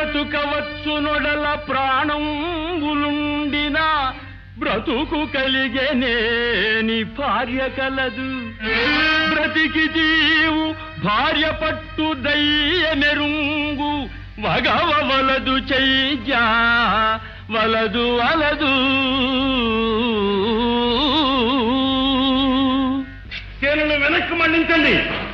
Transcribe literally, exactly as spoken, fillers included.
బ్రతుకవచ్చు నొడల ప్రాణంబులుండిన బ్రతుకు కలిగేనేని భార్య కలదు. బ్రతికి జీవు భార్య పట్టు దయ్య మెరుంగు వగవ వలదు చెయ్యా వలదు వలదు. చేనులు వెనక్కు మళ్లించండి.